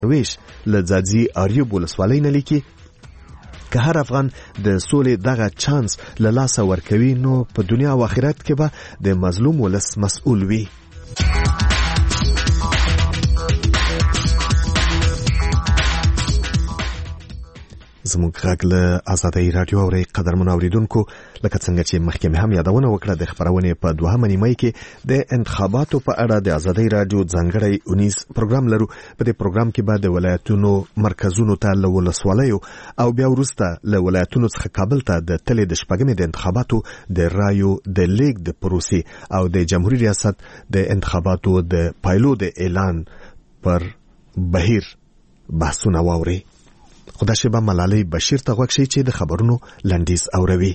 ویش لځاځي اریوب ولسوالۍ نه لیکي که هر افغان د سولې دغه چانس له لاسه ورکوي نو په دنیا او آخرت کې به د مظلوم ولس مسؤل وي. زموږ غږ له آزادۍ راډیو اوري. قدرمنو اوریدونکو، لکه څنګه چې مخکې مې هم یادونه وکړه د خبرونې په 2 نیمه کې د انتخاباتو په اړه د آزادۍ راډیو ځانګړی اونیز پروګرام لرو. په دې پروګرام کې به د ولایتونو مرکزونو ته له ولسوالیو او بیا وروسته له ولایتونو څخه کابل ته د تلې د شپږمې د انتخاباتو د رایو د لیږد د پروسې او د جمهوریت ریاست د انتخاباتو د پایلو د اعلان پر بهیر بحثونه واوري. خدا شبه ملالۍ بشیر ته غوږ شي چې د خبرونو لنډیز اوروي.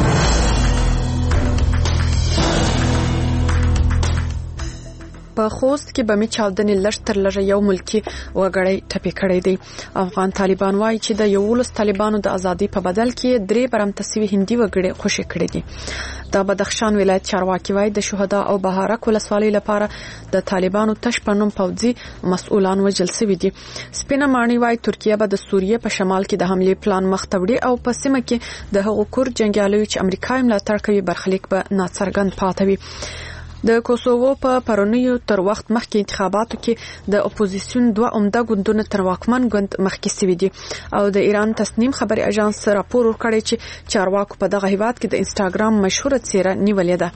په خوست کې به می چاودنې لږ تر لږه یو ملکی وګړی ټپي کړی دی. افغان طالبان وایي چې د 11 طالبانو د ازادي په بدل کې 3 برمتسوي هندي وګړي خوشي کړی دي. د بدخشان ولایت چارواکي وایي د شهدا او بهارک ولسوالۍ لپاره د طالبانو تشپنوم پوځي مسؤلان وجل شوي دي. سپینه مانی وایي ترکیه به د سوریه په شمال کې د حمله پلان مختوړي او په سیمه کې د هغو کور جنگیالیو چې امریکا ملاتړ کوي برخلیک به ناڅرګند پاتوي. د کوسوو په پرونیو تر وخت مخکې انتخاباتو کې د اپوزیسیون 2 عمده ګوندونه تر واکمن ګوند مخکې سوي دي او د ایران تسنیم خبري اژانس راپور ورکړی چې چارواکو په دغه هیواد کې د انستګرام مشهوره څیره نیولې ده.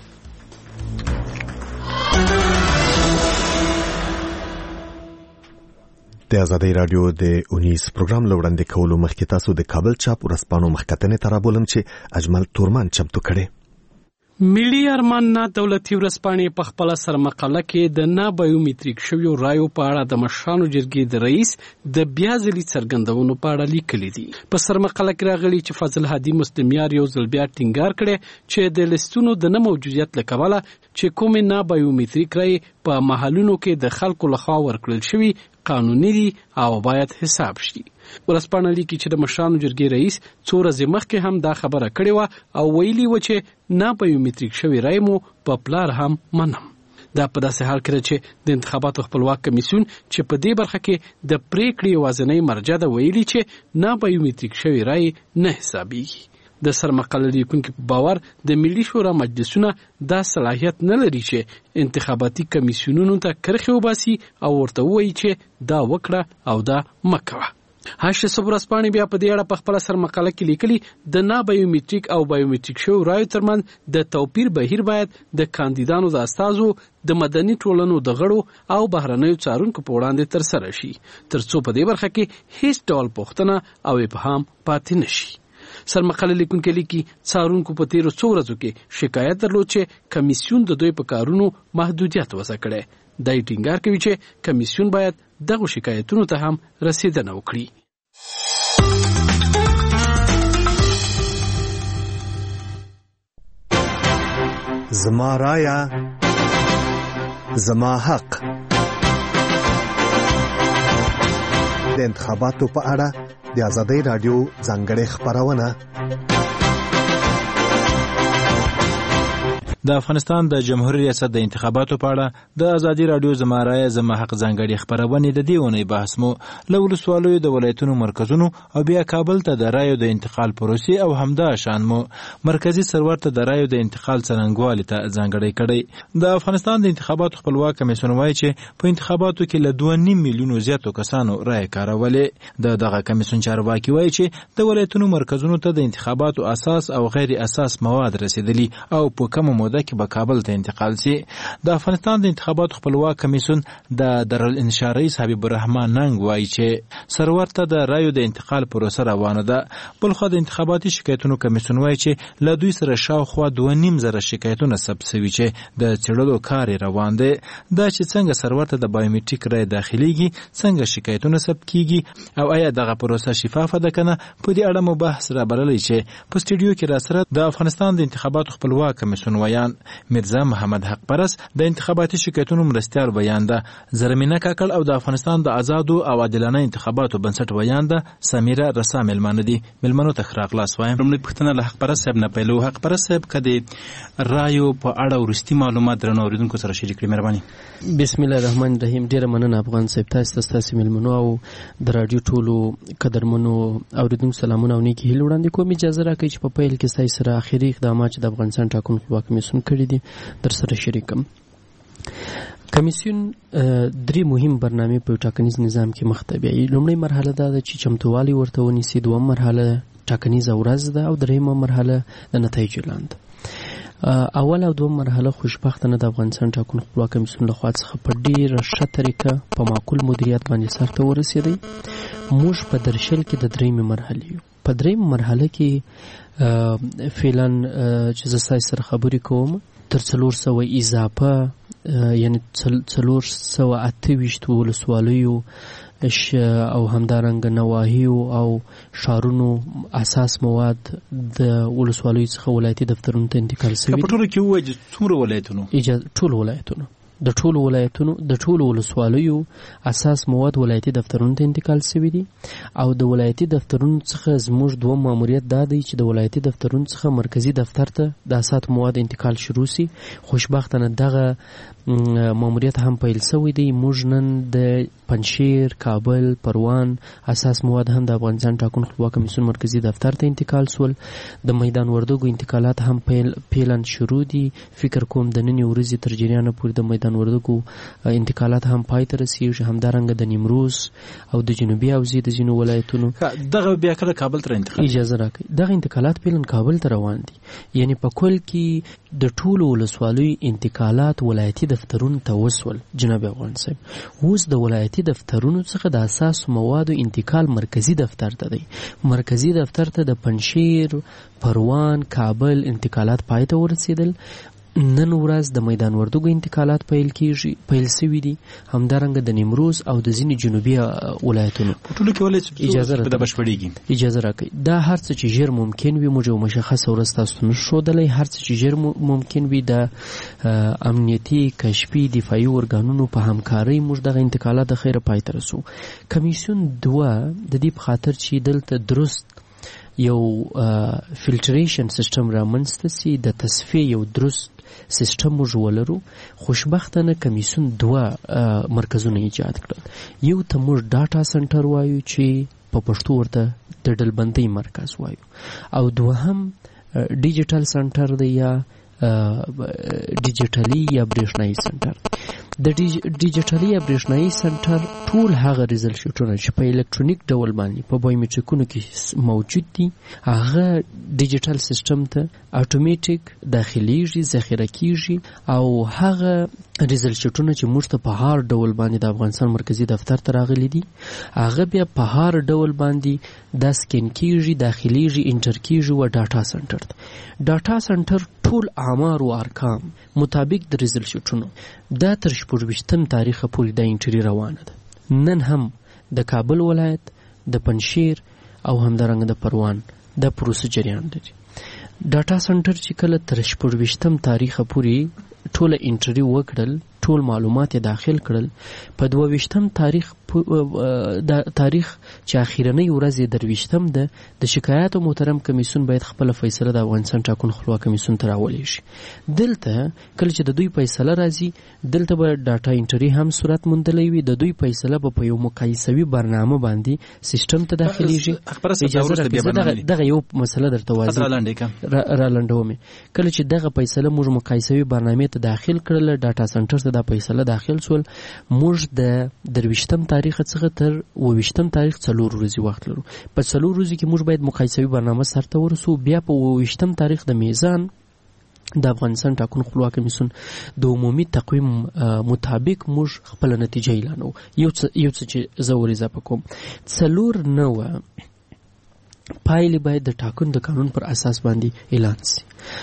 د آزادۍ راډیو د اونیز پروګرام لوړاندې کولو مخکې تاسو د کابل چاپ ورځپاڼو مخکتنې ته رابولم چې اجمل تورمان چمتو کړي. ملي ارمان نه دولتي ورځپاڼې په خپل سر مقاله کې د نه بایومټریک شویو رایو په اړه د مشرانو جرګې د رئیس د بیا ځلي څرګندونو په اړه لیکلي دي. په سر مقاله کې راغلي چې فضل هادي مسلمیار یو ځل بیا ټینګار کړي چې د لیستونو د نه موجودیت لکواله چې کوم نه بایومټریک رای په محلونو کې د خلکو لخوا ورکړل شوی قانوني دي او باید حساب شي. ورځپاڼه لیکي چې د مشرانو جرګې رئیس څو ورځې مخکې هم دا خبره کړې و او ویلي و چې نه بایومټریک شوی رای مو په پلار هم منم. دا په داسې حال کې چې د انتخاباتو خپلواک کمیسیون چې په دې برخه کې د پریکړې یوازینۍ مرجع ده ویلي چې نه بایومټریک شوی رای نه حسابيږي. د سرمقاله لیکونکو په باور د ملي شورا مجلسونه دا صلاحیت نه لري چې انتخاباتي کمیسیونونو ته کرخي وباسي او ورته وایي چې دا وکړه او دا مکوه. هاشه صبرسپانی بیا په دې اړه په خپل سرمقاله کې لیکلي د نه بایومټریک او بایومټریک شو رایو ترمنځ د توپیر بهیر باید د کاندیدانو د استازو د مدني ټولنو د غړو او بهرنیو څارونکو په وړاندې تر سره شي ترڅو په دې برخه کې هیڅ ډول پوښتنه او ابهام پاتې نشي. سرمقاله لیکونکو لیکي څارونکو په تیرو څو ورځو کې شکایت درلود چې کمیسیون د دوی په کارونو محدودیت وضع کړي. دای ټینګار کوي چې کمیسیون باید دغه شکایتونو ته هم رسیدنه وکړي. زما رایا زما حق. د انتخاباتو په اړه د آزادۍ راډیو ځانګړې خبرونه. د افغانستان د جمهوریت ریاست د انتخاباتو په اړه د آزادۍ راډیو زما رایه زما حق ځانګړې خبرونه د دې ونې بحث مو له ولسوالیو د ولایتونو مرکزونو او بیا کابل ته د رایو د انتقال پروسې او همدا شان مو مرکزی سرور ته د رایو د انتقال څرنګوالي ته ځانګړې کړي. د افغانستان د انتخاباتو خپلواک کمیسیون وایي چې په انتخاباتو کې له 2.5 میلیونو زیاتو کسانو رای کارولې. دغه کمیسیون چارواکي وایي چې د ولایتونو مرکزونو ته د انتخاباتو اساس او غیر اساس مواد رسیدلي او په کومه موده کې به کابل ته انتقال شي. د افغانستان د انتخاباتو خپلواک کمیسیون د دارالانشا رئیس حبیب الرحمن ننګ وایي چې سرور ته د رایو د انتقال پروسه روانه ده. بلخو د انتخاباتي شکایتونو کمیسیون وایي چې له دوی سره شاوخوا 2.5 شکایتونه ثبت شوي چې د څېړلو کار روان دی. دا چې څنګه سرور ته د بایومټریک رای داخليږي، څنګه شکایتونه ثبت کیږي او آیا دغه پروسه شفافه ده کنه، په دې اړه مو بحث را بللی چې په سټوډیو کې را سره د افغانستان د انتخاباتو خپلواک کمیسیون وایي بیان. میرزا محمد حق پرس د انتخاباتي شکایتونو مرستیال بیان ده. زرمینه کاکل او د افغانستان د آزادو او عادلانه انتخاباتو بنسټ بیان ده. سمیره رسا ملمانه دي. ملمنو ته ښه راغلاست وایم. لومړی پوښتنه له حق پرس صاحب نه پیلو. حق پرس صاحب که د رایو په اړه وروستي معلومات درنو اورېدونکو سره شریک کړئ مهرباني. بسم الله الرحمن الرحیم. ډیره مننه افغان صاحب، تاسو ملمنو او د رادیو ټولو قدرمنو اوریدونکو سلامونه او نیکی هیله وړاندې کوم. اجازه راکړئ چې په پیل کې ستاسو سره اخیری اقدامات چې د افغانستان ټاکنو خپلواک کمیسیون کړي دي در سره شریکم. کمیسیون درې مهم برنامې په ټاکنیز نظام کې مخ ته بیایي. لومړی مرحله دا ده چې چمتووالی ورته ونیسي، دویم مرحله ټاکنیزه ورځ ده او دریمه مرحله د نتایجو اعلان ده. اول او دوم مرحله خوشبختانه د افغانستان ټاکنو خپلواک کمیسیون لخوا څخه په ډیره ښه طریقه په معقول مدیریت باندې سرته ورسېدی. موږ په درشل کې د دریمې مرحلې یو. په دریمه مرحله کې فعلا چې زه ستاسو سره خبرې کوم تر 400 اضافه یعنی 428 ولسوالیو او همدارنګه نواحیو او شارونو اساس مواد د ولسوالیو څخه ولایتي دفترونو ته انتقال شوي. په ټولو کې وایي څومره ولایتونو؟ ټول ولایتونو د ټولو ولسوالیو اساس مواد ولایتي دفترونو ته انتقال شوي دي. او د ولایتي دفترونو څخه زموږ دوه ماموریت دا دی چې د ولایتي دفترونو څخه مرکزی دفتر ته د اساس مواد انتقال شروع شي. خوشبختانه دغه ماموریت هم پیل شوی دی. موږ نن د پنجشیر، کابل، پروان اساس مواد هم د افغانستان ټاکنو خپلواک کمیسیون مرکزی دفتر ته انتقال شول. د میدان وردګو انتقالات هم پیلن شروع دي. فکر کوم د نن ورځې تر جریانه پورې د میدان وردګو انتقالات هم پای ته رسیږي. همدارنګه د نیمروز او د جنوبي حوزې د ځینو ولایتونو دغه بیا کله کابل ته انتقال. اجازه راکړئ، دغه انتقالات پیلن کابل ته روان دي. یعنی په کل کې د ټولو ولسوالیو انتقالات ولایتي دفترونو ته وسول. جناب افغان صاحب، اوس د ولایتي دفترونو څخه د اساس موادو انتقال مرکزی دفتر ته دی. مرکزی دفتر ته د پنجشیر، پروان، کابل انتقالات پای ته ورسېدل. نن ورځ د میدان وردګو انتقالات پیل شوي دي. همدارنګه د نیمروز او د ځینې جنوبي ولایتونو ټولو کې ولې د بشپړېږي. اجازه راکړئ، دا هر څه چې ژر ممکن وي موږ یو مشخصه ورځ تاسو ته نشو ښودلی. هر څه چې ژر ممکن وي د امنیتي، کشفي، دفاعي ارګانونو په همکارۍ موږ دغه انتقالات د خیره پای ته رسو. کمیسیون دوه د دې په خاطر چې دلته درست یو فلټریشن سیستم رامنځته سي، د تصفیې یو درست سیستم موږ ولرو. خوشبختانه کمیسیون دوه مرکزونه ایجاد کړل. یو ته موږ ډاټا سنټر وایو چې په پښتو ورته د ډلبندۍ مرکز وایو، او دوهم ډیجیټل سنټر دی یا ډیجیټلي یا برېښنایي سنټر. د ډیجیټلي یا برېښنایي سنټر ټول هغه ریزلټونه چې په الکترونیک ډول باندې په بایومټریکونو کې موجود دي هغه ډیجیټل سیستم ته اتوماتیک داخليږي، ذخیره کیږي، او هغه ریزلټونه چې موږ ته په هر ډول باندې د افغانستان مرکزی دفتر ته راغلي دي هغه بیا په هر ډول باندې د سکین کیږي، داخليږي، انټر کیږي و ډاټا سنټر ته. ډاټا سنټر ټول آمار او ارقام مطابق د ریزلټونو دا تر 24 تاریخ پورې د انټری روانه ده. نن هم د کابل ولایت، د پنجشیر او همدارنګه د پروان د پروسه جریان لري. ډاټا سنټر چې کله تر 24 تاریخ پورې ټول انټری وکړل، ټول معلومات یې داخل کړل، په 22 تاریخ چې اخیرنۍ ورځ یې 23 ده، د شکایاتو محترم کمیسیون باید خپل فیصله د افغانستان ټاکنو خپلواک کمیسیون ته راولي شي. دلته کله چې د دوی فیصله راځي دلته به ډاټا انټری هم صورت موندلی وي. د دوی فیصله به په یو مقایسوي برنامه باندې سیستم ته داخليږي. دغه یو مسله درته واضح را لنډوم. کله چې دغه فیصله موږ مقایسوي برنامه ته داخل کړل، ډاټا سنټر ته دا فیصله داخل سول، موږ د 23 تاریخ څخه تر 22 تاریخ 4 ورځې وخت لرو. په 4 ورځې کې موږ باید مقایسوي برنامه سرته ورسو. بیا په 22 تاریخ د میزان د افغانستان ټاکنو خپلواک کمیسیون د عمومي تقویم مطابق موږ خپل نتیجه اعلانو. یو څه چې زه ور اضافه کوم، 4 پایلې باید د ټاکنو د قانون پر اساس باندې اعلان شي.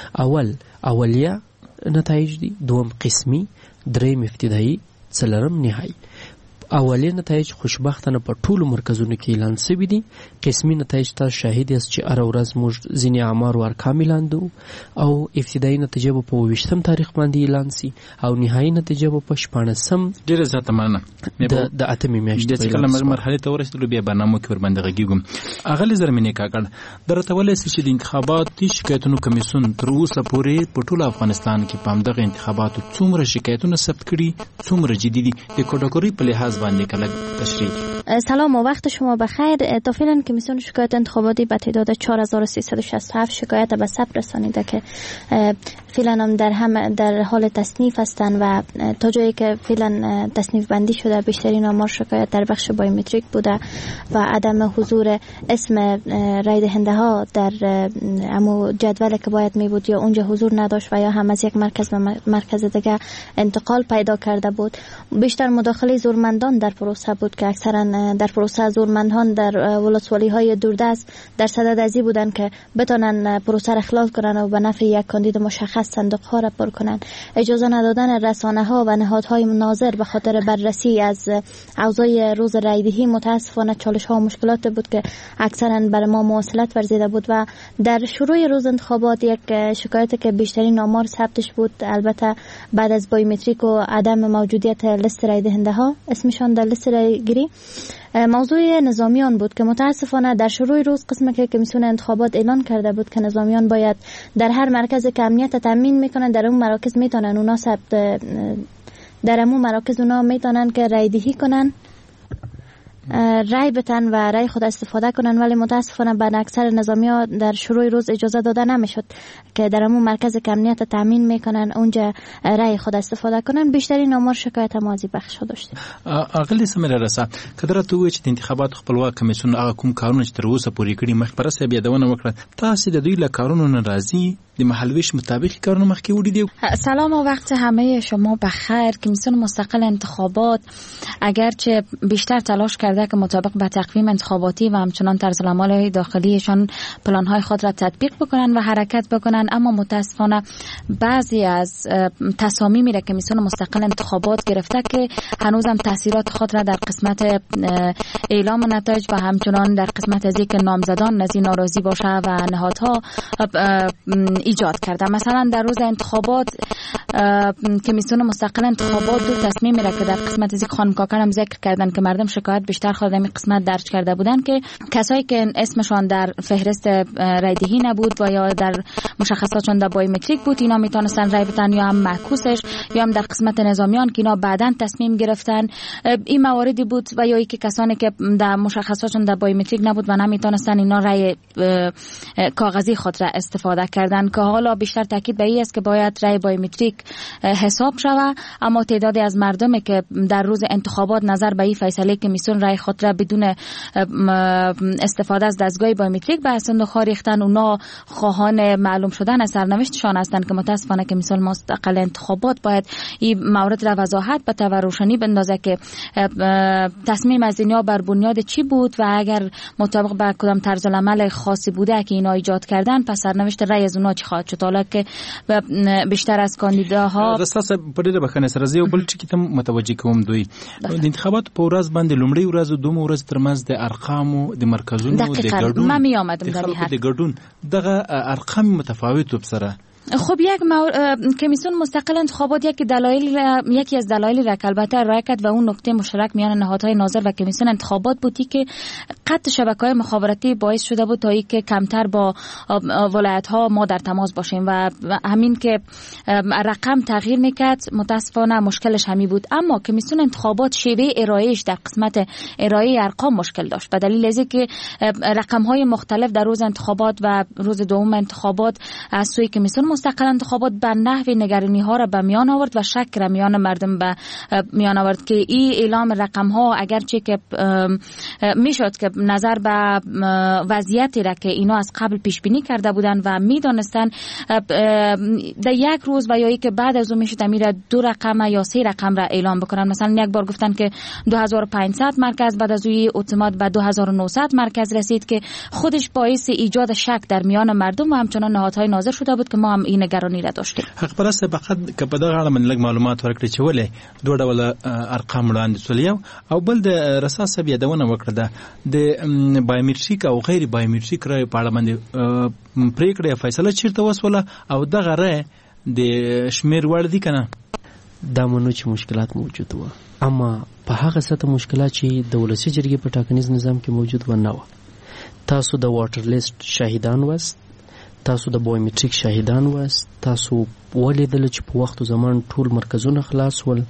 اولیه نتایج دي، دوم قسمی، دریم ابتدایي، څلورم نهایی. اولی نتایج خوشبختانه په ټولو مرکزونو کې اعلان شوي دي. قسمي نتایج تاسو شاهد یاست چې هر ورځ موږ ځینې اعمار او ارقام اعلاندو او ابتدایي نتیجه به په 28 تاریخ باندې اعلان شي او نهایي نتیجه به په 14 ډیره زیاته مننه د اتمې میاشتې د کله مرحله ته ورسېدلو بیا برنامه کې ور باندې غږیږم. اغلی زرمینې کاکړ درته ولې چې د انتخاباتي شکایتونو کمیسیون تر اوسه پورې په ټول افغانستان کې په همدغه انتخاباتو څومره شکایتونه ثبت کړي، څومره جدي دي، د کټګوري په لحاظ باندې کله تشریح. سلام و وقت شما بخیر. تا فعلا کمیسیون شکایت انتخاباتی به تعداد 4367 شکایت به ثبت رسانیده که فعلا هم در حال تصنیف هستند و تا جایی که فعلا تصنیف بندی شده بیشترین آمار شکایت در بخش بایومتریک بوده و عدم حضور اسم رای دهنده ها در امو جدول که باید می بود یا اونجا حضور نداشت و یا هم از یک مرکز به مرکز دیگه انتقال پیدا کرده بود. بیشتر مداخله زورمندان در پروسه بود که اکثرا در پروسه زورمندان در ولسوالی های دوردست در صدد ازی بودن که بتونن پروسه را خلال کنن و به نفع یک کاندید مشخص صندوق ها را پر کنن. اجازه ندادن رسانه ها و نهادهای ناظر به خاطر بررسی از اوضاع روز رایدهی متاسفانه چالش ها و مشکلات بود که اکثرا برای ما مواصلت ورزیده بود و در شروع روز انتخابات یک شکایت که بیشترین آمار ثبتش بود البته بعد از بایومتریک و عدم موجودیت لیست رای دهنده ها اسمشان در لیست رای گیری موضوع نظامیان بود که متاسفانه در شروع روز قسم که کمیسیون انتخابات اعلان کرده بود که نظامیان باید در هر مرکز که امنیت تامین میکنن در اون مراکز میتونن اونا در اون مراکز اونا میتونن که رای دهی کنن، رای بتن و رای خود استفاده کنن، ولی متاسفانه به اکثر نظامی‌ها در شروع روز اجازه داده نمیشد که در همون مرکز که امنیت تامین میکنن اونجا رای خود استفاده کنن. بیشترین آمار شکایت ماضی بخش داشتیم. اغلی سمره رسا کدر ته چې د انتخابات خپلواک کمیسیون هغه کوم کارونه چې تر اوسه پورې کړي مخبره صاحب یادونه وکړه، تاسو د دوی له کارونو ناراضي د محلویش مطابق کارونه مخکې وړي دي؟ سلام و وقت همه شما بخیر. کمیسیون مستقل انتخابات اگرچه بیشتر تلاش کرده که مطابق با تقویم انتخاباتی و همچنان طرزالعمل داخلیشان پلان‌های خود را تطبیق بکنن و حرکت بکنن، اما متاسفانه بعضی از تصامیمی را کمیسیون مستقل انتخابات گرفته که هنوزم تاثیرات خود را در قسمت اعلام نتایج و همچنان در قسمت از اینکه نامزدان از این ناراضی باشه و نهادها ایجاد کرده. مثلا در روز انتخابات کمیسیون مستقل انتخابات دو تصمیم را که در قسمت از این خانم کاکر هم ذکر کردن که مردم شکایت بیشتر خود در این قسمت درج کرده بودن که کسایی که اسمشان در فهرست رایدهی نبود و یا در مشخصاتشان در بایومتریک بود اینا میتونستن رای بدن، یا هم معکوسش، یا هم در قسمت نظامیان که اینا بعداً تصمیم گرفتن. این مواردی بود و یا اینکه کسانی که در مشخصاتشون در بایومتریک نبود و نمیتونستن اینا رای کاغذی خود را استفاده کردن که حالا بیشتر تاکید به این است که باید رای بایومتریک حساب شود، اما تعدادی از مردمی که در روز انتخابات نظر به این فیصله کمیسیون رای خود را بدون استفاده از دستگاه بایومتریک به صندوق ریختن، اونا خواهان معلوم شدن از سرنوشتشان هستند که متاسفانه کمیسیون مستقل انتخابات باید این مورد را وضاحت بده و روشنی بندازه که تصمیم از اینها بر بنیاد چی بود و اگر مطابق با کدام طرزالعمل خاصی بوده که اینا ایجاد کردن پس سرنوشت رای از اونها چی خواهد شد. حالا که بیشتر از کاندیداها رساس په دې بخنه سره زیو بل چې ته متوجي کوم دوی د انتخابات په ورځ باندې لومړی ورځ او دوم ورځ ترمنځ د ارقامو د مرکزونو د ګډون ما می آمدم د ګډون دغه ارقام متفاوت وبسره. خب کمیسیون مستقل انتخابات یکی از دلایلی را که البته ارائه کرد و اون نکته مشترک میان نهادهای ناظر و کمیسیون انتخابات بودی که قطع شبکه‌های مخابراتی باعث شده بود تا اینکه کمتر با ولایت‌ها ما در تماس باشیم و همین که رقم تغییر میکرد متاسفانه مشکلش همین بود. اما کمیسیون انتخابات شیوه ارائهش در قسمت ارائه ارقام مشکل داشت به دلیل از اینکه رقم‌های مختلف در روز انتخابات و روز دوم انتخابات از سوی کمیسیون مستقل انتخابات به نحوی نگرانی ها را به میان آورد و شک را میان مردم به میان آورد که این اعلام رقم ها اگرچه که میشد که نظر به وضعیتی را که اینا از قبل پیش بینی کرده بودن و میدانستن در یک روز و یا ای که بعد از اون میشد امیر 2 رقم یا 3 رقم را اعلام بکنن. مثلا یک بار گفتن که 2500 مرکز، بعد از اون اعتماد به 2900 مرکز رسید که خودش باعث ایجاد شک در میان مردم و همچنان نهادهای ناظر شده بود که ما هم این نگرانی را داشتیم. حق پرسته فقط که په دغه اړه من لږ معلومات ورکړي چې ولې دوه ډوله ارقام وړاندې شول او بل د رسا صاحب یادونه وکړه د بایومټریک او غیر بایومټریک رای په اړه باندې پریکړه فیصله چیرته وسوله او دغه رای د شمیر وړ دي کنه دا منو چې مشکلات موجود و اما په هغه سطح مشکلات چې د ولسی جرګې په ټاکنیز نظام کې موجود و نه و. تاسو د واټر لیست شاهدان واست، تاسو د بایومټریک شاهدان واست، تاسو ولیدل چې په وخت او زمان ټول مرکزونه خلاص ول.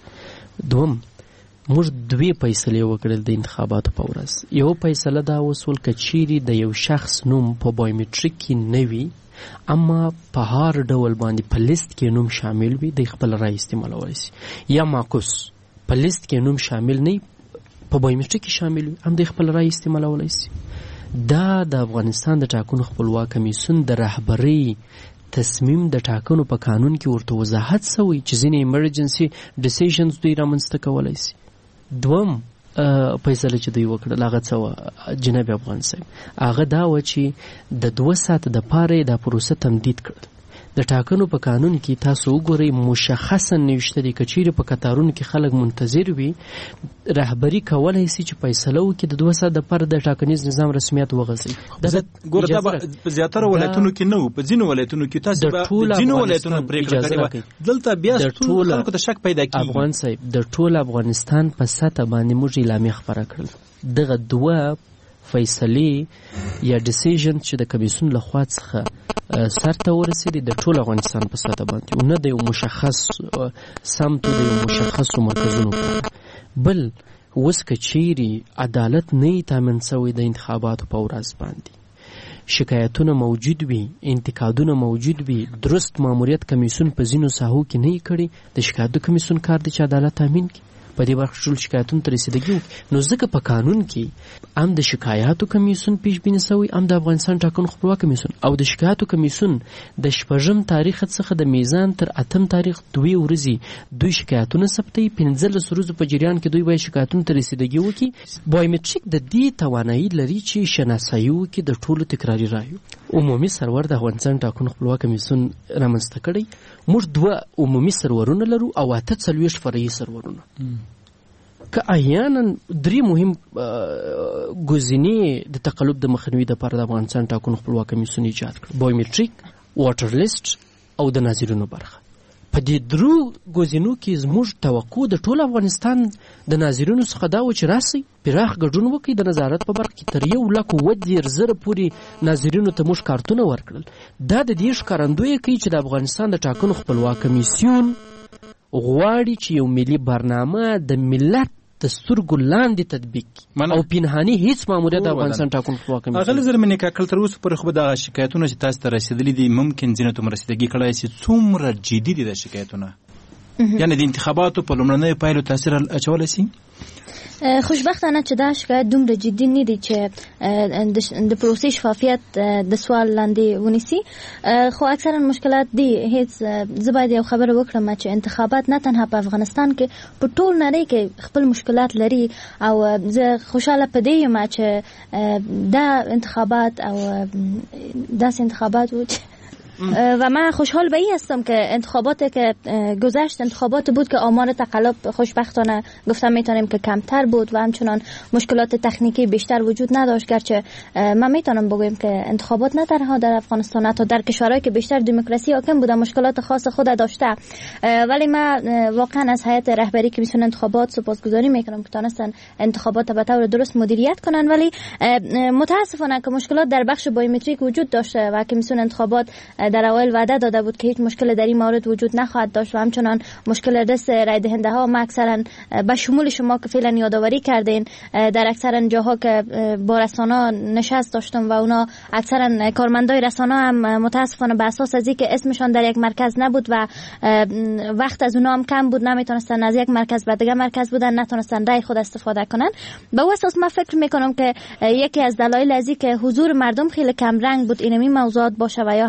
دوم موږ دوی فیصله وکړل د انتخاباتو په ورځ. یو فیصله دا وسول کچيري د یو شخص نوم په بایومټریک کې نه وي اما په هر ډول باندې په لیست کې نوم شامل وي د خپل رای استعمالوي شي، یا معکوس په لیست کې نوم شامل نه په بایومټریک کې شامل وي هم د خپل رای استعمالوي شي. دا د افغانستان د ټاکنو خپلواک کمیسیون د رهبری تصمیم د ټاکنو په قانون کې ورته وضاحت شوی چې ځینې ایمرجنسي ډیسیژنز دوی رامنځته کولای شي. دوم فیصله چې دوی وکړل هغه څه جناب افغان صاحب هغه دا و چې د 2 ساعت د پاره د پروسه تمدید کړ. د ټاکنو په قانون کې تاسو وګورئ مشخصا نوشته دي کچېره په قطارونو کې خلک منتظر وي رهبری کولای شي چې فیصله وکړي د 2 ساعت د پاره د ټاکنیز نظام رسمیت وغځي. ګوره په زیاتره ولایتونو کې نه په ځینو ولایتونو کې تاسو د ځینو ولایتونو پریکړه کړې دلته بیا ټول خلکو ته شک پیدا کیږي. افغان صاحب د ټول افغانستان په سطح باندې موږ اعلامیه خبره کړل دغه 2 فیصله یا ډیسیژن چې د کمیسیون له خوا څخه سرته ورسېدي د ټول افغانستان په سطح باندې نه د یو مشخص سمت د یو مشخص مرکزونو بل اوس کچيري عدالت نه تامین شوی د انتخاباتو په ورځ باندې شکایتونه موجود وي انتقادونه موجود وي درست ماموریت کمیسیون په ځینو ساحو کې نه کړي د شکایت کمیسیون کار د عدالت تامین کی په دې برخه ټول شکایتونه تر رسیدګي نو ځکه په قانون کې هم د شکایاتو کمیسیون پیش بینی شوی هم د افغانستان ټاکنو خپلواک کمیسیون او د شکایاتو کمیسیون د 8 تاریخ څخه د میزان تر 8 تاریخ 2 ورځې دوی شکایتونه ثبتي 15 ورځې په جریان کې دوی به شکایتونه تر رسیدګي وکړي. بایومټریک د دې توانایي لري چې شناسایي وکړي د ټولو تکراري رایو. عمومي سرور د افغانستان ټاکنو خپلواک کمیسیون رامنځته کړی. موږ 2 عمومي سرورونه لرو او 48 فرعي سرورونه. که احیانا 3 مهم گزینې د تقلب د مخنیوي لپاره د افغانستان ټاکنو خپلواک کمیسیون ایجاد کړ: بایومټریک، واټر لیست او د ناظرینو برخه. په دې 3 گزینو کې زموږ توقع د ټول افغانستان د ناظرینو څخه دا و چې راسي پراخ ګډون وکړي د نظارت په برخه کې تر 1,10,000 پورې ناظرینو ته موږ کارتونه ورکړل. دا د دې ښکارندوی کوي چې د افغانستان د ټاکنو خپلواک کمیسیون غواړي چې یو ملي برنامه د ملت د سترګو لاندې تطبیق او پنهاني هیڅ ماموریت د افغانستان ټاکنو خپلواک کمیسیون اغلی زرمنې کاکل تر اوسه پورې خو به دغه شکایتونه چې تاسو ته رسیدلي دي ممکن ځینې ته رسیدګي کړای شي څومره جدي دي د شکایتونه یعنی د انتخاباتو په لومړنیو پایلو تاثیر اچولی شي؟ خوشبختانه چې دا شکایت دومره جدي نه دي چې د پروسې شفافیت د سوال لاندې ونیسي، خو اکثرا مشکلات دي. هیڅ زه باید یو خبره وکړم چې انتخابات نه تنها په افغانستان کې په ټول نړۍ کې خپل مشکلات لري او زه خوشاله پدې یم چې دا انتخابات او داس انتخابات و من خوشحال به این هستم که انتخاباتی که گذشت انتخابات بود که آمار تقلب خوشبختانه گفتم میتونیم که کمتر بود و همچنان مشکلات تکنیکی بیشتر وجود نداشت، گرچه من میتونم بگویم که انتخابات نه تنها در افغانستان حتی در کشورهایی که بیشتر دموکراسی حاکم بوده مشکلات خاص خود داشته، ولی من واقعا از هیئت رهبری کمیسیون انتخابات سپاسگزاری میکنم که تونستن انتخابات به طور درست مدیریت کنن. ولی متاسفانه که مشکلات در بخش بایومتریک وجود داشته و کمیسیون انتخابات در اول وعده داده بود که هیچ مشکل در این مورد وجود نخواهد داشت و همچنان مشکل دست رای دهنده ها ما اکثرا به شمول شما که فعلا یادآوری کردین در اکثرا جاها که با رسانه‌ها نشست داشتم و اونا اکثرا کارمندای رسانه هم متاسفانه به اساس از اینکه اسمشان در یک مرکز نبود و وقت از اونا هم کم بود نمیتونستن از یک مرکز به دیگه مرکز بودن نتونستن رای خود استفاده کنن. به اساس من فکر میکنم که یکی از دلایل از اینکه حضور مردم خیلی کم رنگ بود اینمی موضوعات باشه و یا همی که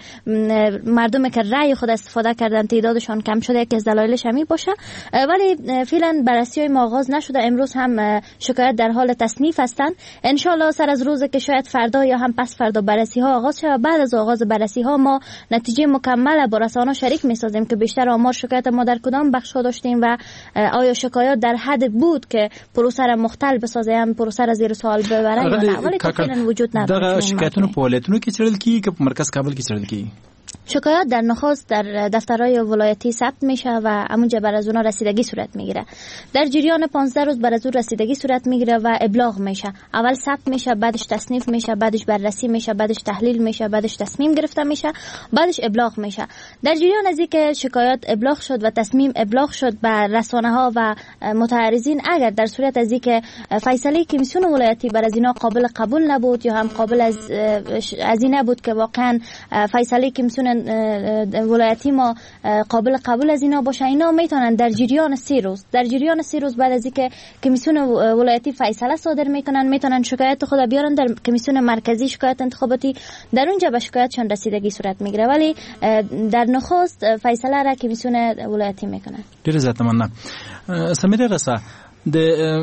مردم که رأی خود استفاده کردن تعدادشان کم شده، یکی از دلایلش همین باشه. ولی فعلا بررسی‌های ما آغاز نشده. امروز هم شکایت در حال تصنیف هستند. ان شاء الله سر از روز که شاید فردا یا هم پس فردا بررسی‌ها آغاز شود. بعد از آغاز بررسی‌ها ما نتیجه مکمل با رسانه‌ها شریک می‌سازیم که بیشتر آمار شکایت ما در کدام بخش‌ها داشتیم و آیا شکایات در حد بود که پروسه را مختل بسازه هم پروسه را زیر سوال ببره یا نه. ولی فعلا وجود نداره. دغه شکایتونو په ولایتونو کې څېړل کیږي که په مرکز کابل کې څېړل کیږي؟ شکایات در نخست در دفترهای ولایتی ثبت میشه و همونجا بر از اونها رسیدگی صورت میگیره. در جریان 15 روز بر از اون رسیدگی صورت میگیره و ابلاغ میشه. اول ثبت میشه، بعدش تصنیف میشه، بعدش بررسی میشه، بعدش تحلیل میشه، بعدش تصمیم گرفته میشه، بعدش ابلاغ میشه. در جریان از اینکه شکایات ابلاغ شد و تصمیم ابلاغ شد به رسانه ها و متعرضین، اگر در صورت از اینکه فیصله کمیسیون ولایتی بر از اینا قابل قبول نبود یا هم قابل از این نبود که واقعا فیصله کمیسیون ولایتی ما قابل قبول از اینا باشه، اینا میتونن در جریان 3 روز بعد از اینکه کمیسیون ولایتی فیصله صادر میکنن، میتونن شکایت خود بیارن در کمیسیون مرکزی شکایت انتخاباتی، در اونجا به شکایتشان رسیدگی صورت میگیره. ولی در نخست فیصله را کمیسیون ولایتی میکنن. ډیر زیات مننه. سمیره رسا د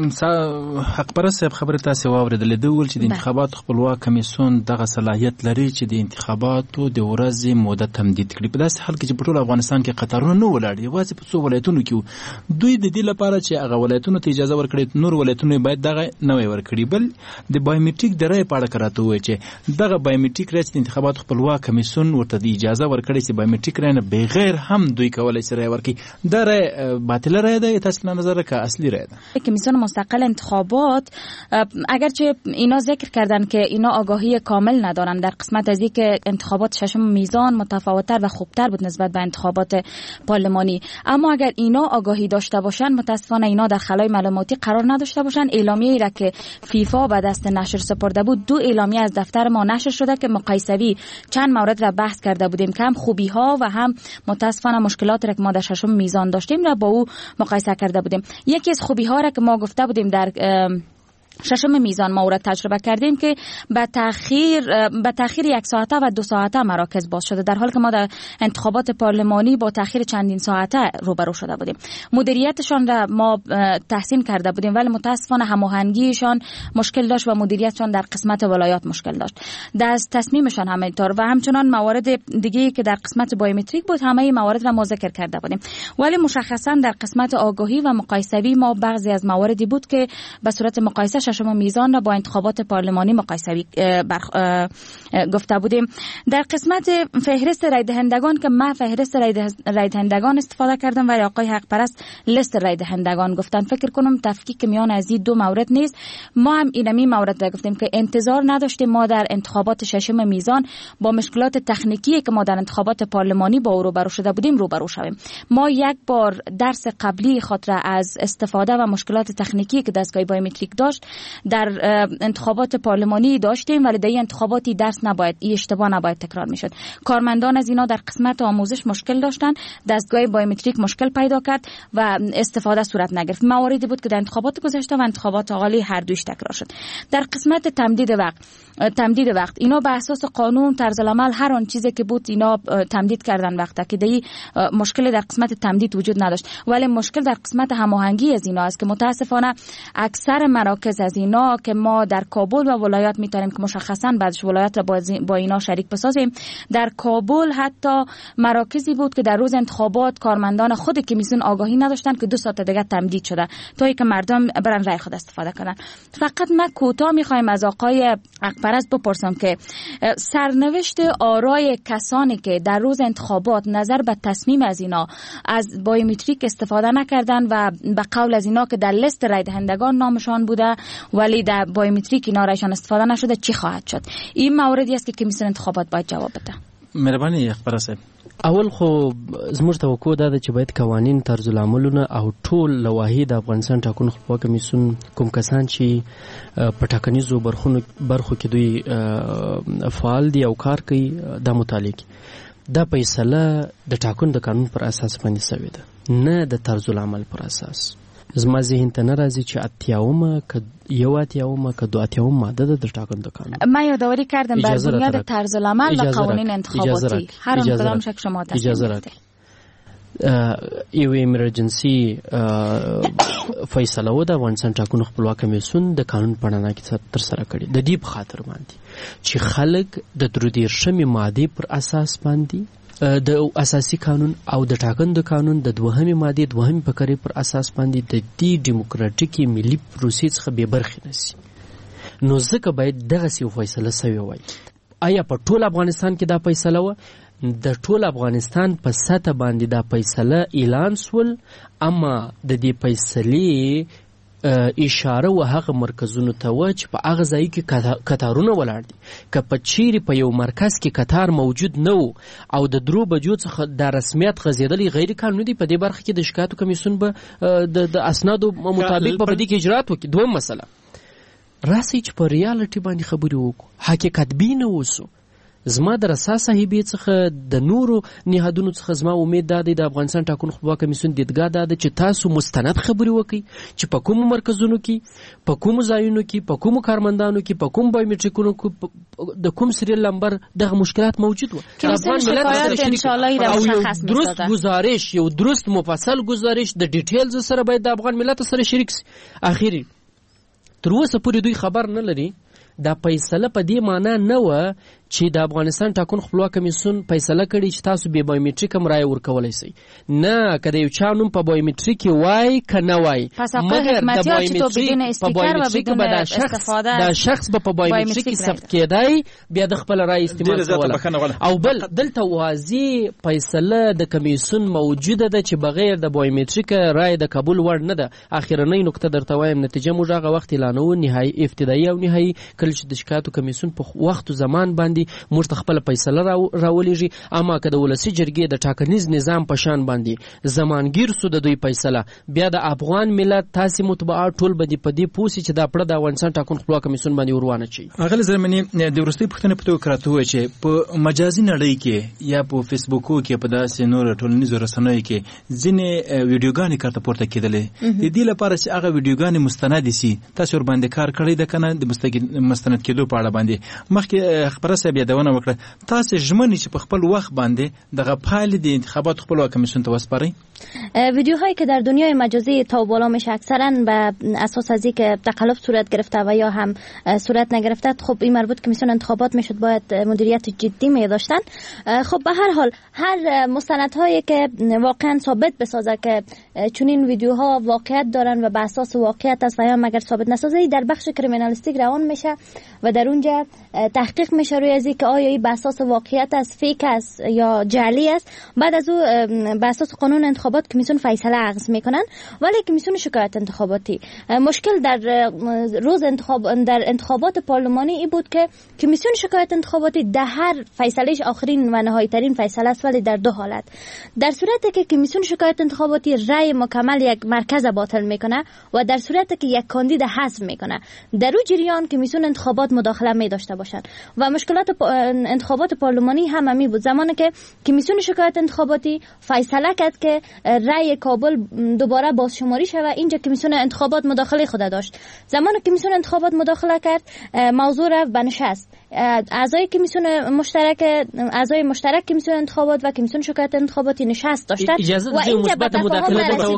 حق پرست صاحب خبره تاسو واوریدلې د ول چې د انتخابات خپلواک کمیسیون دغه صلاحیت لري چې د انتخاباتو د ورځې موده تمدید کړي. په داسې حال کې چې په ټول افغانستان کې قطارونه نه ولاړ، یوازې په څو ولایتونو کې دوی د دې لپاره چې هغه ولایتونو ته اجازه ورکړي، نور ولایتونو باید دغه نوې ورکړي. بل د بایومټریک د رای په اړه کراته وایي چې دغه بایومټریک رای د انتخابات خپلواک کمیسیون ورته د اجازه ورکړي چې بایومټریک رای نه بغیر هم دوی کولای شي رای ورکړي. دا رای باطل رای ده، تاسو نه نظر که اصلي رای ده. کمیسیون مستقل انتخابات اگرچه اینا ذکر کردن که اینا آگاهی کامل ندارن در قسمت از اینکه انتخابات ششم میزان متفاوت‌تر و خوبتر بود نسبت به انتخابات پارلمانی، اما اگر اینا آگاهی داشته باشن، متاسفانه اینا در خلای معلوماتی قرار نداشته باشن. اعلامیه‌ای را که فیفا به دست نشر سپرده بود، 2 اعلامیه از دفتر ما نشر شده که مقایسوی چند مورد را بحث کرده بودیم که هم خوبی‌ها و هم متاسفانه مشکلات را که ما در ششم میزان داشتیم را با او مقایسه کرده بودیم. یکی از خوبی‌ها را که ما گفته بودیم در ششم میزان ما را تجربه کردیم که به تأخیر 1 ساعته و 2 ساعته مراکز باز شده، در حالی که ما در انتخابات پارلمانی با تأخیر چندین ساعته روبرو شده بودیم. مدیریتشان را ما تحسین کرده بودیم، ولی متاسفانه هماهنگیشان مشکل داشت و مدیریتشان در قسمت ولایات مشکل داشت. در تصمیمشان همینطور و همچنان موارد دیگه که در قسمت بایومتریک بود، همه موارد را ما ذکر کرده بودیم. ولی مشخصا در قسمت آگاهی و مقایسوی ما بعضی از مواردی بود که به صورت مقایسه ششم میزان را با انتخابات پارلمانی مقایسه گفته بودیم. در قسمت فهرست رای دهندگان که من فهرست رای دهندگان استفاده کردم ولی آقای حق پرست لیست رای دهندگان گفتن، فکر کنم تفکیک میان از این 2 مورد نیست. ما هم اینمی مورد را گفتیم که انتظار نداشتیم ما در انتخابات ششم میزان با مشکلات تکنیکی که ما در انتخابات پارلمانی با او روبرو شده بودیم روبرو شویم. ما یک بار درس قبلی خود را از استفاده و مشکلات تکنیکی که دستگاه بایومتریک داشت در انتخابات پارلمانی داشتیم، ولی در این انتخاباتی درس نباید، این اشتباه نباید تکرار میشد. کارمندان از اینا در قسمت آموزش مشکل داشتن، دستگاه بایومتریک مشکل پیدا کرد و استفاده صورت نگرفت. مواردی بود که در انتخابات گذشته و انتخابات حالی هر دویش تکرار شد. در قسمت تمدید وقت اینا به اساس قانون طرز العمل هر آن چیزی که بود اینا تمدید کردن وقتا که دی مشکل در قسمت تمدید وجود نداشت، ولی مشکل در قسمت هماهنگی از اینا است که متاسفانه اکثر مراکز از اینا که ما در کابل و ولایات میتونیم که مشخصا بعدش ولایات را با اینا شریک بسازیم، در کابل حتی مراکزی بود که در روز انتخابات کارمندان خود کمیسیون آگاهی نداشتن که 2 ساعت دیگه تمدید شده تا اینکه مردم برن رای خود استفاده کنن. فقط ما کوتاه میخوایم از آقای حق‌پرست بپرسم که سرنوشت آرای کسانی که در روز انتخابات نظر به تصمیم از اینا از بایومتریک استفاده نکردن و به قول از اینا که در لیست رای دهندگان نامشان بوده ولی در بایومتریک اینا رایشان استفاده نشده چی خواهد شد؟ این موردی است که کمیسیون انتخابات باید جواب بده. مهرباني اخبار صاحب. اول خو زموږ توقع ده چې باید قوانین طرز العملونه او ټول لوایح د افغانستان ټاکنو خپلواک کمیسیون کوم کسان چې په ټاکنیزو برخو کې دوی فعال دي او کار کوي د متعلق دا فیصله د ټاکنو د قانون پر اساس باندې شوې ده، نه د طرز العمل پر اساس. زما ذهن ته نه راځي چې 81 که 82 ماده ده در ټاکنده قانون. من یادآوری کردم بر بنیاد طرز العمل و قوانین انتخاباتی هر آن کدام شک شما تصمیم گرفتید. یو ایمرجنسي فیصله و د افغانستان ټاکنو خپلواک کمیسیون د قانون په اړه کې تر سره کړي د دې په خاطر باندې چې خلک د 33 ماده پر اساس باندې د اساسي قانون او د ټاکنده قانون د 2 ماده 2 فقرې پر اساس باندې د دې دیموکراتیکي ملي پروسې څخه به برخې نشي. نو ځکه باید دغه سی فیصله سوي وای. آیا په ټول افغانستان کې دا فیصله و؟ د ټول افغانستان په سطح باندې دا فیصله اعلان سول، اما د دې فیصلې اشاره و هغه مرکزونو ته و چې په هغه ځای کې قطارونه ولاړ دي. که په چیرې په یو مرکز کې قطار موجود نه و او د 3 بجو څخه د رسمیت غځېدلی غیر قانوني دي، په دې برخه کې د شکایتو کمیسیون به د اسنادو مطابق په دې کې اجرات وکړي. دوم مسله راسي چې په ریالټي باندې خبرې وکړو، حقیقت بین اوسو. زما د رسا صاحبې څخه د نورو نهادونو څخه زما امید دا دی د افغانستان ټاکنو خپلواک کمیسیون دیدګاه دا ده چې تاسو مستند خبرې وکړئ چې په کومو مرکزونو کې، په کومو ځایونو کې، په کومو کارمندانو کې، په کوم بایومټریکونو کې د کوم سریال نمبر دغه مشکلات موجود و. افغان ملت درست گزارش، یو درست مفصل گزارش د ډیټیلز سره باید د افغان ملت سره شریک شي. اخیری تر اوسه پورې دوی خبر نه لري. دا فیصله په دې معنی نه و چې د افغانستان ټاکنو خپلواک کمیسیون فیصله کړي چې تاسو به بایومټریک هم رای ورکولای شئ. نه، که د یو چا نوم په بایومټریک کې وای که نه وای، مګر د بایومټریک په بایومټریک به دا شخص به په بایومټریک کې ثبت کېدای، بیا د خپل رای استعمال کوله. او بل دلته واضح فیصله د کمیسیون موجوده ده چې بغیر د بایومټریک رای د قبول وړ نه ده. اخیرنۍ نقطه درته وایم، نتیجه موږ هغه وخت اعلانو، نهایي، ابتدایي او نهایي، کله چې د شکایتو کمیسیون په وخت او زمان باندې موږ ته خپل فیصله راولېږي. اما که د ولسي جرګې د ټاکنیز نظام په شان باندې زمانګیر سو د دوی فیصله، بیا د افغان ملت تاسې مطبوعات ټول به په دې پوه سي چې دا پړه د افغانستان ټاکنو خپلواک کمیسیون باندې وروانه چي. اغلی زرمنی د وروستۍ پوښتنې په توګه راته ووایه چې په مجازي نړۍ کې یا په فیسبوکو کې په داسې نورو ټولنیزو رسنیو کې ځینې ویډیوګانې کارته پورته کېدلې. د دې لپاره چې هغه ویډیوګانې مستند سي، تاسو ورباندې کار کړی ده که نه د مستند کېدو په اړه باندې؟ مخکې خبره صاحب یادونه وکړه، تاسو ژمنې چې په خپل وخت باندې دغه پایلې د انتخاباتو خپلواک کمیسیون ته وسپارئ. ویدیوهایی که در دنیای مجازی تا و بالا میشه اکثرا به اساس از اینکه تقلب صورت گرفته و یا هم صورت نگرفته، خب این مربوط کمیسیون انتخابات میشد باید مدیریت جدی می داشتن. خب به هر حال هر مستندهایی که واقعا ثابت بسازه که چنین ویدیوها واقعیت دارن و به اساس واقعیت است و یا مگر ثابت نسازه، در بخش کریمینالیستیک روان میشه و در اونجا تحقیق میشه روی از اینکه آیا این به اساس واقعیت است، فیک است یا جعلی است. بعد از او به اساس قانون انتخابات کمیسیون فیصله عقض میکنن. ولی کمیسیون شکایت انتخاباتی مشکل در در انتخابات پارلمانی ای بود که کمیسیون شکایت انتخاباتی در هر فیصلهش آخرین و نهایی ترین فیصله است، ولی در 2 حالت. در صورتی که کمیسیون شکایت انتخاباتی رأی مکمل یک مرکز باطل میکنه و در صورتی که یک کاندید حذف میکنه، در اون جریان کمیسیون انتخابات مداخله می داشته باشند. و مشکلات انتخابات پارلمانی هم همی بود. زمانی که کمیسیون شکایت انتخاباتی فیصله کرد که رأی کابل دوباره بازشماری شود، اینجا کمیسیون انتخابات مداخله خود داشت. زمانی که کمیسیون انتخابات مداخله کرد، موضوع رفت به نشست. اعضای مشترک کمیسیون انتخابات و کمیسیون شکایت انتخاباتی نشست داشتند و اینجا به تفاهم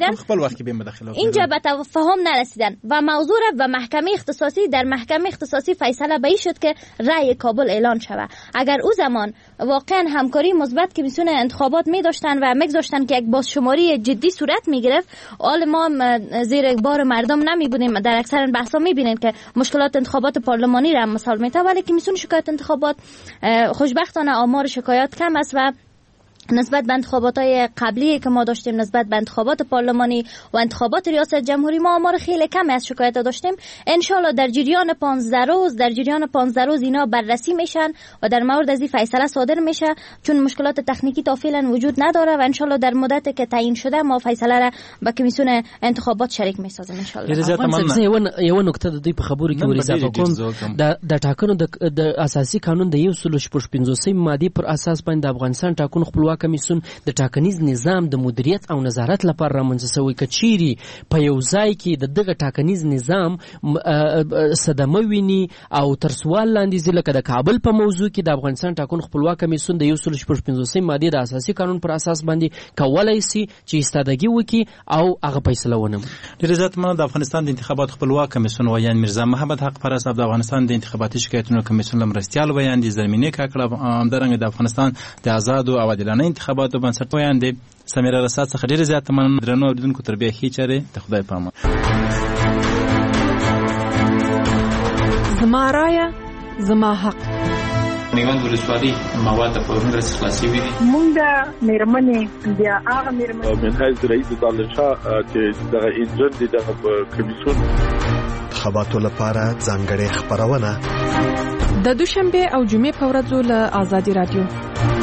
نرسیدن و موضوع رفت و محکمه اختصاصی. در محکمه اختصاصی فیصله به این شد که رأی کابل اعلان شود. اگر او زمان واقعا همکاری مثبت کمیسیون انتخابات می داشتن و میگذاشتن که یک بازشماری جدی صورت می گرفت، حال ما زیر بار مردم نمی بودیم. در اکثر بحثا می بینید که مشکلات انتخابات پارلمانی را مثال میته، ولی کمیسیون شکایت انتخابات خوشبختانه آمار شکایات کم است و نسبت به انتخابات‌های قبلی که ما داشتیم، نسبت به انتخابات پارلمانی و انتخابات ریاست جمهوری، ما آمار خیلی کمی از شکایت داشتیم. ان شاءالله در جریان 15 روز اینا بررسی میشن و در مورد از این فیصله صادر میشه، چون مشکلات تکنیکی تا فعلا وجود نداره و ان شاءالله در مدتی که تعیین شده ما فیصله را به کمیسیون انتخابات شریک میسازیم ان شاءالله. یو نکته د دې په خبرو کې ور اضافه کوم، د ټاکنو د اساسي قانون د 115 ماده پر اساس باندې افغانستان ټاکنو خپلواک خپلواک کمیسیون د ټاکنیز نظام د مدیریت او نظارت لپاره رامنځته شوی کچيري په یو ځای کې د ټاکنیز نظام صدمه ویني او تر سوال لاندې ځي لکه د کابل په موضوع کې د افغانستان ټاکنو خپلواک کمیسیون د 155 ماده د اساسي قانون پر اساس باندې کولای شي چې استادګي وکړي او هغه فیصله ونه ډېر زیات مننه. د افغانستان د انتخابات خپلواک کمیسیون ویان میرزا محمد حق پر اساس د افغانستان د انتخاباتي شکایتونو کمیسیون لمرستيال ویان دي زمينه کاکړه همدارنګه د افغانستان د آزاد او عادلانه انتخاباتو بنسټ ویان دي. سمیرا رسات څخه ډېر زیات مننه. درنو اوریدونکو تر بیا هیڅ چاره ته خدای پامه. زما رایه زما حق. میوند ولسوالي مواد په ورنګ خلاصي وي. مونږ د میرمنې بیا هغه میرمنې منهج رئیس دالشا چې دغه انجن دي دغه کمیسیون انتخاباتو لپاره ځانګړې خبرونه د دوشنبه او جمعې په ورځو له آزادي رادیو